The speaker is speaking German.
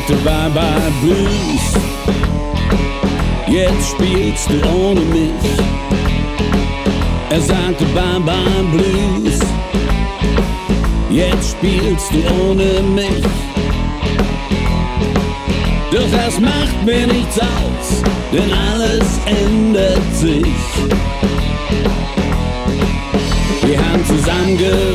sagte Bye Bye Blues. Jetzt spielst du ohne mich. Er sagte Bye Bye Blues. Jetzt spielst du ohne mich. Doch das macht mir nichts aus, denn alles ändert sich. Wir haben zusammen